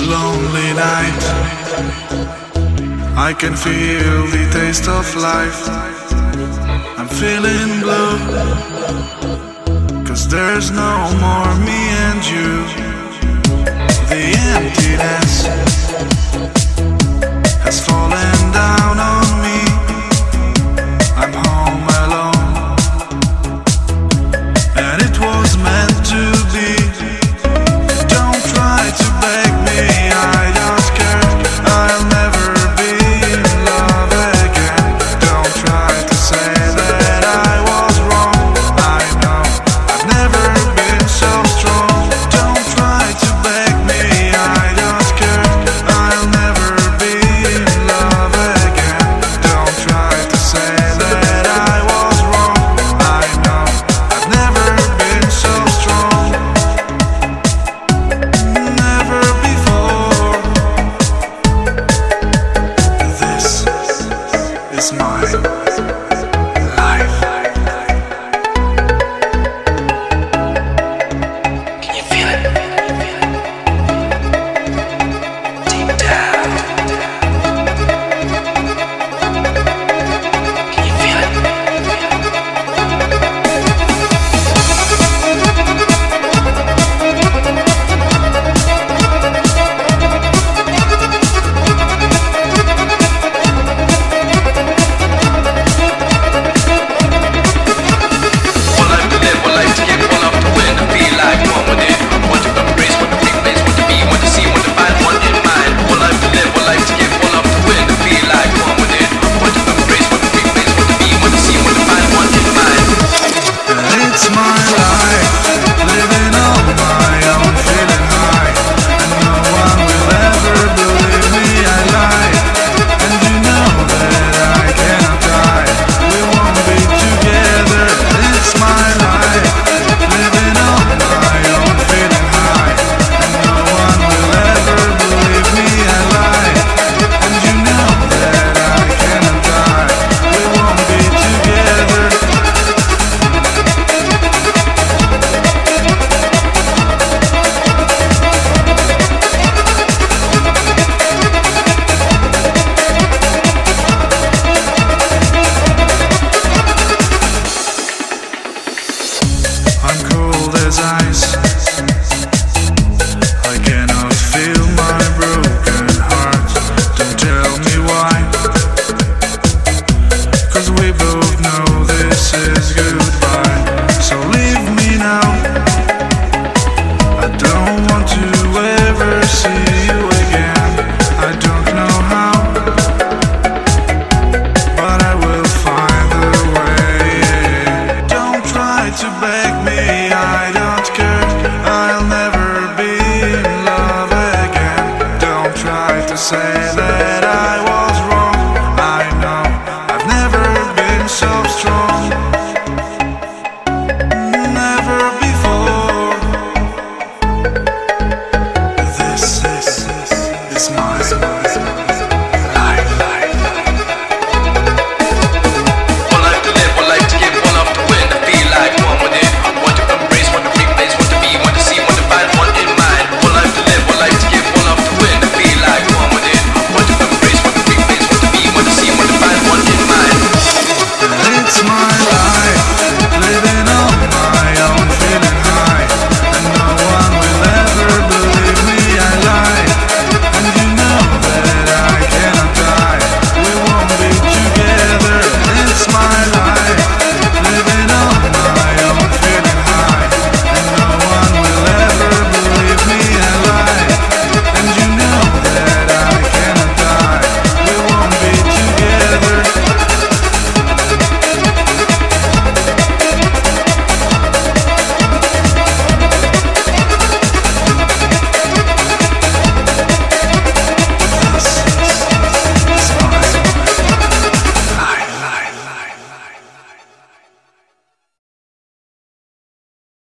lonely night. I can feel the taste of life. I'm feeling blue, 'cause there's no more me and you. The emptiness has fallen down on me. I'm home alone, and it was meant to be. Don't try to beg me, I don't care. I'll never be in love again. Don't try to say that I was wrong. I know I've never been so strong. Don't try to beg me, I don't care. I'll never be in love again. Don't try to say that I was wrong. I know I've never been so strong. Never before. This is my life. Can you feel it? Deep down. Can you feel it? One life to live, one life to give, one love to win. I feel like one with it. Want to embrace, want to take place, want to be, want to see, want to find, one in mind. One life to live, one life to give, one love to win. I feel like one with it. Want to embrace, want to take place, want to be, want to see, want to find, one in mind. It's my life, living on my own, feeling high, and no one will ever believe me. I lie, and you know that I cannot die. We won't be together. It's my life, living on my own, feeling high, and no one will ever believe me. I lie, and you know that I cannot die. We won't be together. I'm cold as ice. I cannot feel my broken heart. Don't tell me why, 'cause we both know this is goodbye. So leave me now. I don't want to ever see you again. I don't know how, but I will find the way. Don't try to beg me, I don't care. I'll never be in love again. Don't try to say